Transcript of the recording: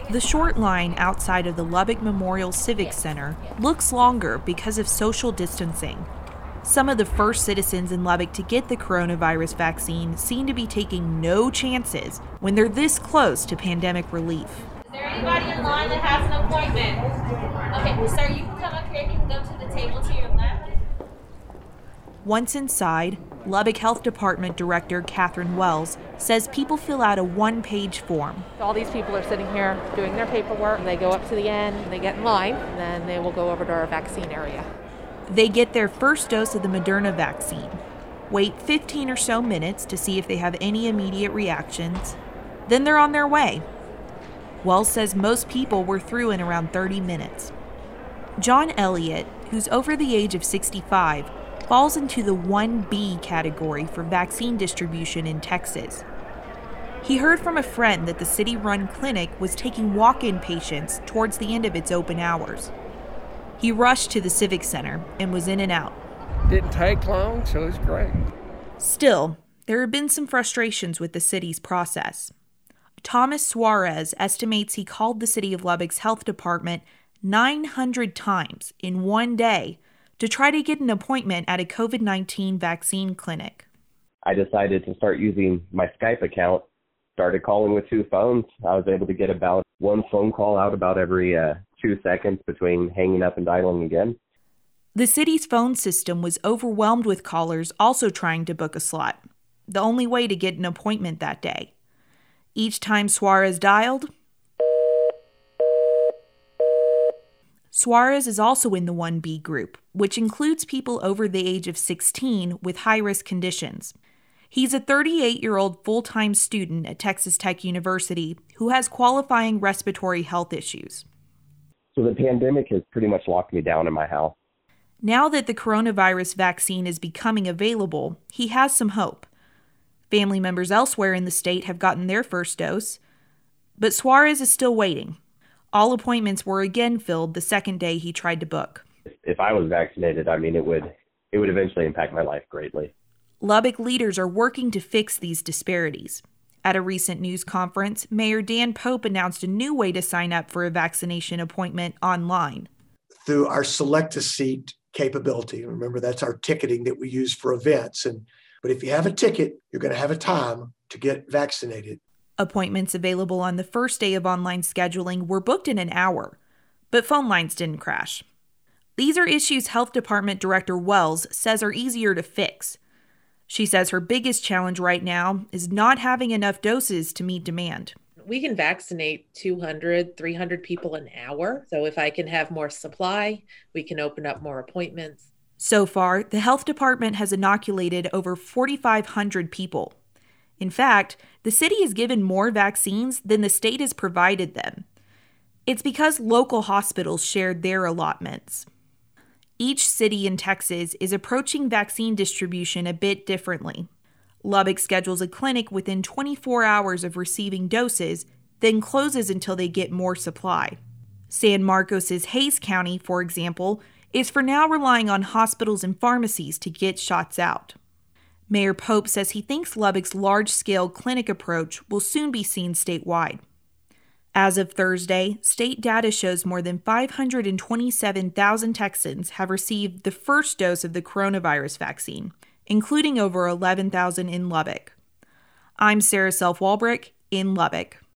The short line outside of the Lubbock Memorial Civic Center looks longer because of social distancing. Some of the first citizens in Lubbock to get the coronavirus vaccine seem to be taking no chances when they're this close to pandemic relief. Is there anybody in line that has an appointment? Okay, sir, you can come up here. You can go to the table to your left. Once inside, Lubbock Health Department Director Catherine Wells says people fill out a one-page form. All these people are sitting here doing their paperwork, and they go up to the end, and they get in line, and then they will go over to our vaccine area. They get their first dose of the Moderna vaccine, wait 15 or so minutes to see if they have any immediate reactions, then they're on their way. Wells says most people were through in around 30 minutes. John Elliott, who's over the age of 65, falls into the 1B category for vaccine distribution in Texas. He heard from a friend that the city-run clinic was taking walk-in patients towards the end of its open hours. He rushed to the Civic Center and was in and out. Didn't take long, so it was great. Still, there have been some frustrations with the city's process. Thomas Suarez estimates he called the city of Lubbock's health department 900 times in one day to try to get an appointment at a COVID-19 vaccine clinic. I decided to start using my Skype account, started calling with 2 phones. I was able to get about 1 phone call out about every 2 seconds between hanging up and dialing again. The city's phone system was overwhelmed with callers also trying to book a slot, the only way to get an appointment that day. Each time Suarez dialed, Suarez is also in the 1B group, which includes people over the age of 16 with high-risk conditions. He's a 38-year-old full-time student at Texas Tech University who has qualifying respiratory health issues. So the pandemic has pretty much locked me down in my house. Now that the coronavirus vaccine is becoming available, he has some hope. Family members elsewhere in the state have gotten their first dose, but Suarez is still waiting. All appointments were again filled the second day he tried to book. If I was vaccinated, it would eventually impact my life greatly. Lubbock leaders are working to fix these disparities. At a recent news conference, Mayor Dan Pope announced a new way to sign up for a vaccination appointment online. Through our Select a Seat capability. Remember, that's our ticketing that we use for events. But if you have a ticket, you're going to have a time to get vaccinated. Appointments available on the first day of online scheduling were booked in an hour, but phone lines didn't crash. These are issues Health Department Director Wells says are easier to fix. She says her biggest challenge right now is not having enough doses to meet demand. We can vaccinate 200, 300 people an hour. So if I can have more supply, we can open up more appointments. So far, the health department has inoculated over 4,500 people. In fact, the city has given more vaccines than the state has provided them. It's because local hospitals shared their allotments. Each city in Texas is approaching vaccine distribution a bit differently. Lubbock schedules a clinic within 24 hours of receiving doses, then closes until they get more supply. San Marcos's Hays County, for example, is for now relying on hospitals and pharmacies to get shots out. Mayor Pope says he thinks Lubbock's large-scale clinic approach will soon be seen statewide. As of Thursday, state data shows more than 527,000 Texans have received the first dose of the coronavirus vaccine, including over 11,000 in Lubbock. I'm Sarah Self-Walbrick in Lubbock.